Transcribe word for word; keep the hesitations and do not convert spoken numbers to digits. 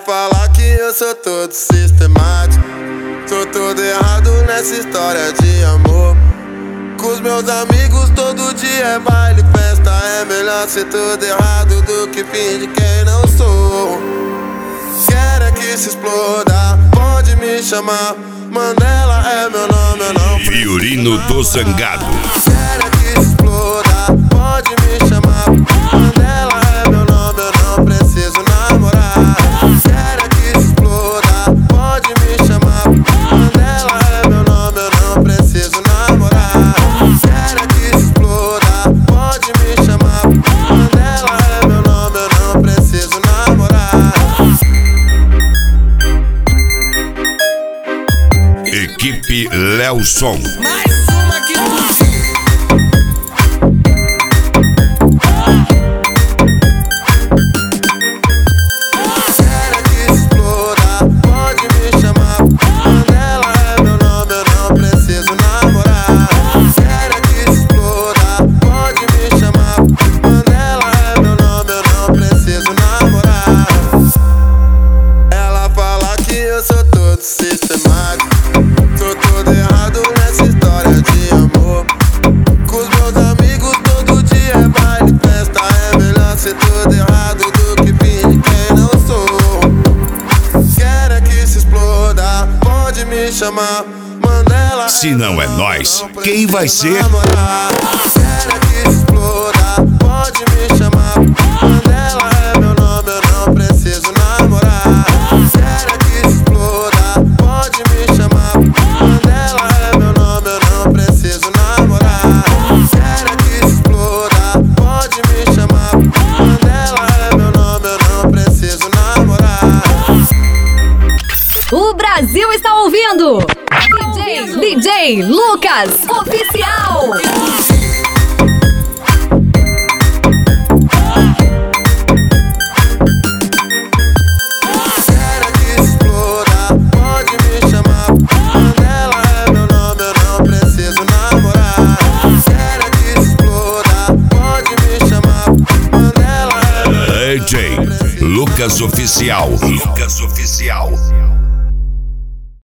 fala que eu sou todo sistemático, sou todo errado nessa história de amor. Com os meus amigos todo dia é baile, festa. É melhor ser todo errado do que fingir quem não sou. Quero é que se exploda, pode me chamar, Mandela é meu nome, eu não preciso. Violino do Zangado. Quero é que se exploda, pode me chamar, Mandela é meu nome, eu não preciso namorar. Quero é que se exploda, pode me chamar, Mandela é meu nome, eu não preciso namorar. Quero é que se exploda, pode me chamar, Mandela é meu nome, eu não preciso namorar. Equipe Léo Som. Mais uma que fugiu. Quero que se exploda, pode me chamar, Mandela é meu nome, eu não preciso namorar. Quero que se exploda, pode me chamar, Mandela é meu nome, eu não preciso namorar. Ela fala que eu sou todo sistemático, sou todo errado nessa história de amor. Com os meus amigos todo dia é baile, festa. É melhor ser todo errado do que fingir quem não sou. Quero é que se exploda, pode me chamar, Mandela. Se não é nós, quem vai ser? Quero é que se exploda, pode me chamar, Mandela é meu nome, eu não preciso namorar. Quero é que se exploda, pode me chamar, Mandela é meu nome, eu não preciso namorar. Quero é que se exploda, pode me chamar, Mandela é meu nome, eu não preciso namorar. O Brasil está ouvindo D J, D J Lucas Oficial. Quero que se exploda, pode me chamar, Mandela é meu nome, eu não preciso namorar. Quero que se exploda, pode me chamar, Mandela é meu nome. D J Lucas Oficial. Lucas Oficial.